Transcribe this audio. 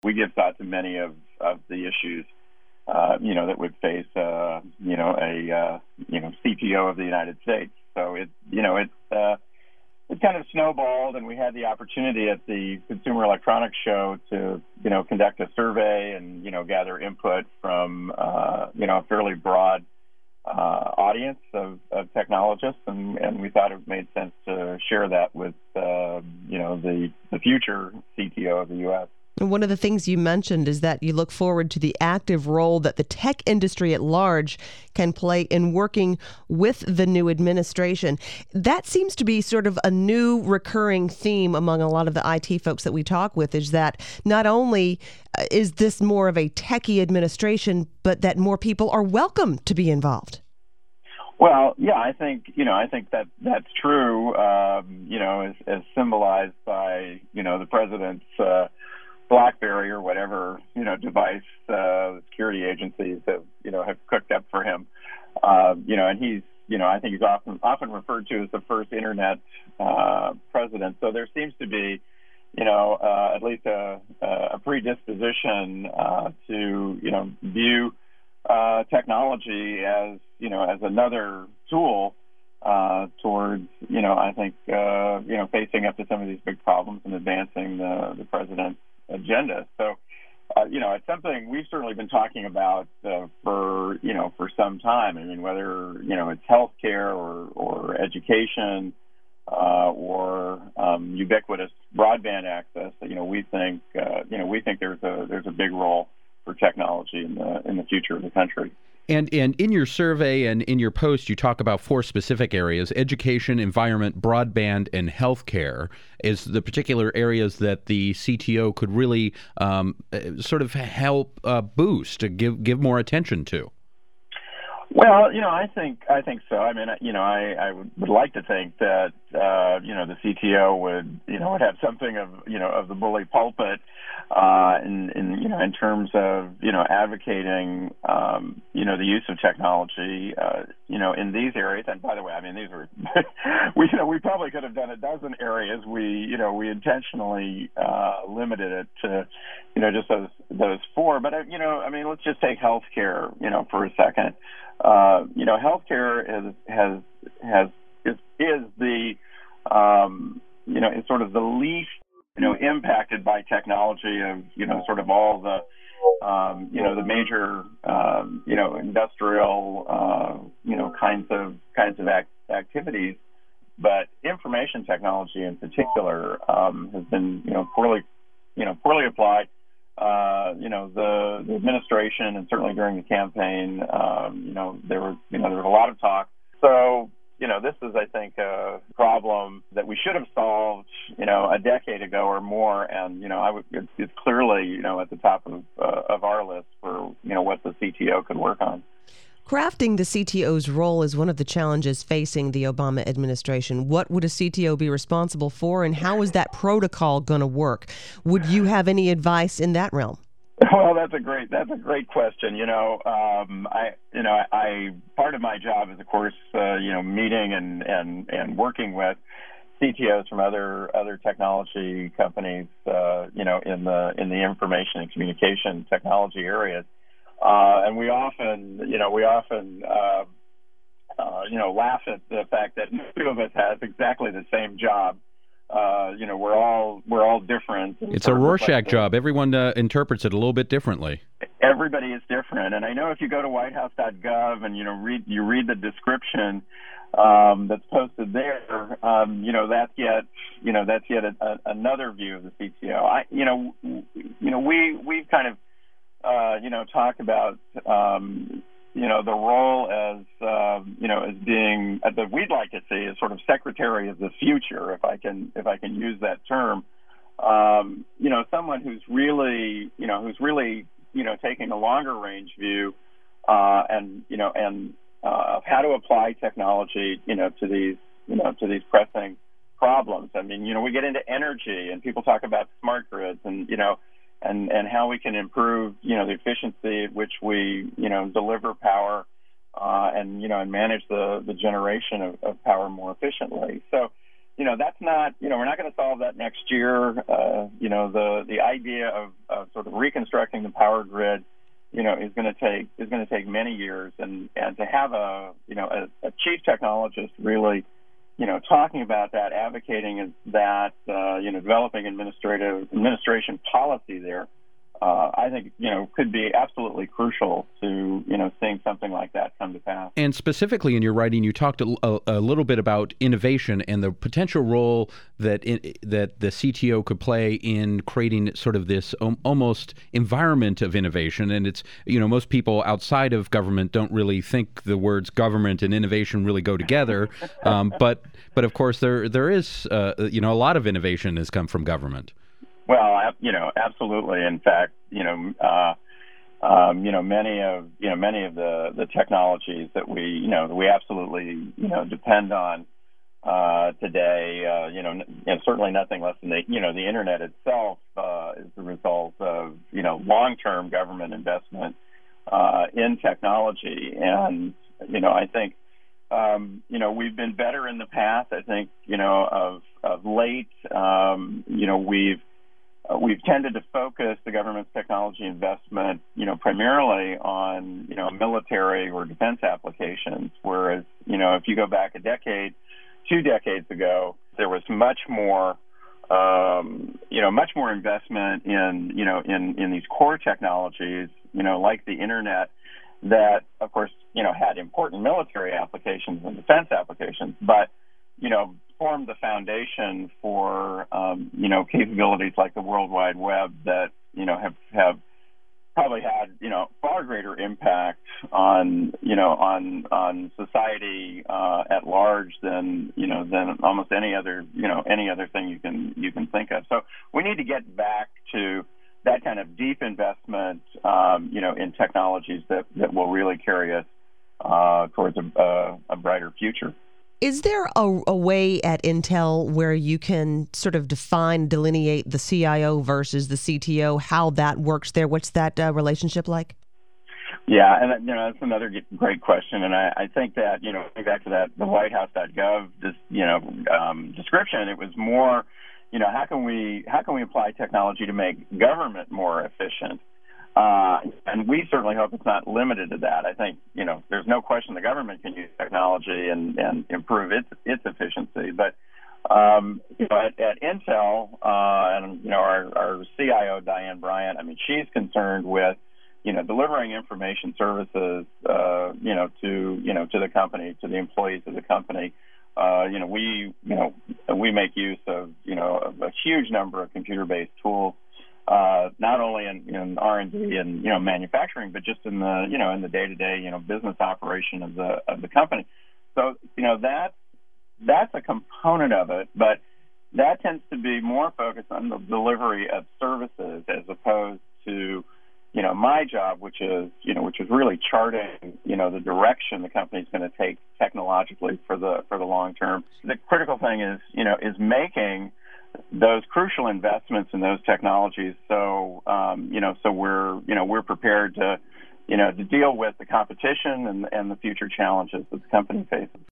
We give thought to many of the issues, that would face, CTO of the United States. So it kind of snowballed, and we had the opportunity at the Consumer Electronics Show to, conduct a survey and, gather input from, a fairly broad audience of technologists, and we thought it made sense to share that with, the future CTO of the U.S. And one of the things you mentioned is that you look forward to the active role that the tech industry at large can play in working with the new administration. That seems to be sort of a new recurring theme among a lot of the IT folks that we talk with, is that not only is this more of a techie administration, but that more people are welcome to be involved. Well, yeah, I think that's true. As symbolized by the president's BlackBerry or whatever device the security agencies have cooked up for him. And he's I think he's often referred to as the first internet president. So there seems to be at least a predisposition to view technology as as another tool towards I think facing up to some of these big problems and advancing the president's agenda. So it's something we've certainly been talking about for some time. I mean, whether it's healthcare or education or ubiquitous broadband access, we think there's a big role for technology in the future of the country. And in your survey and in your post, you talk about 4 specific areas: education, environment, broadband, and healthcare is the particular areas that the CTO could really sort of help boost, give more attention to. Well, I think so. I mean, I would like to think that the CTO would have something of the bully pulpit in terms of advocating the use of technology in these areas. And by the way, I mean, these are we probably could have done a dozen areas. We intentionally limited it to just those 4. But let's just take healthcare for a second. Healthcare is the is sort of the least impacted by technology of sort of all the the major industrial kinds of activities, but information technology in particular has been poorly applied. The administration, and certainly during the campaign, there was a lot of talk. So, this is, I think, a problem that we should have solved, a decade ago or more. And, it's clearly, at the top of our list for, what the CTO could work on. Crafting the CTO's role is one of the challenges facing the Obama administration. What would a CTO be responsible for, and how is that protocol going to work? Would you have any advice in that realm? Well, that's a great question. I part of my job is, of course, meeting and working with CTOs from other technology companies, in the information and communication technology areas. And we often laugh at the fact that two of us has exactly the same job. We're all different. It's a Rorschach job. Everyone interprets it a little bit differently. Everybody is different, and I know if you go to whitehouse.gov and you read the description that's posted there, that's yet another view of the CTO. We've kind of talk about the role as as being that we'd like to see as sort of secretary of the future, if I can use that term. Someone who's really taking a longer range view and of how to apply technology to these pressing problems. I mean, we get into energy and people talk about smart grids and and how we can improve, the efficiency at which we, deliver power, and manage the generation of power more efficiently. So, that's not, we're not going to solve that next year. The idea of sort of reconstructing the power grid, is going to take many years, and to have a chief technologist really, talking about that, advocating that, developing administration policy there, I think, could be absolutely crucial to, seeing something like that come to pass. And specifically in your writing, you talked a little bit about innovation and the potential role that that the CTO could play in creating sort of this almost environment of innovation. And it's, most people outside of government don't really think the words government and innovation really go together. But of course, there is, a lot of innovation has come from government. Well, absolutely. In fact, many of the technologies that we absolutely depend on today, certainly nothing less than the internet itself is the result of long-term government investment in technology, and I think we've been better in the past. I think of late, we've tended to focus the government's technology investment, primarily on, military or defense applications. Whereas, if you go back a decade, 2 decades ago, there was much more investment in these core technologies, like the internet, that, of course, had important military applications and defense applications, but, formed the foundation for, capabilities like the World Wide Web that, have probably had, far greater impact on society at large than almost any other thing you can think of. So we need to get back to that kind of deep investment, in technologies that will really carry us towards a brighter future. Is there a way at Intel where you can sort of delineate the CIO versus the CTO, how that works there? What's that relationship like? Yeah, and that's another great question, and I think that going back to that the WhiteHouse.gov description, it was more how can we apply technology to make government more efficient. And we certainly hope it's not limited to that. I think, there's no question the government can use technology and improve its efficiency. But, at Intel, and, our CIO, Diane Bryant, she's concerned with, delivering information services, to the company, to the employees of the company. We make use of, a huge number of computer-based tools. Not only in R&D and manufacturing, but just in the day-to-day business operation of the company. So that's a component of it, but that tends to be more focused on the delivery of services as opposed to my job, which is really charting the direction the company's going to take technologically for the long term. The critical thing is making those crucial investments in those technologies, so we're prepared to deal with the competition and the future challenges that the company faces.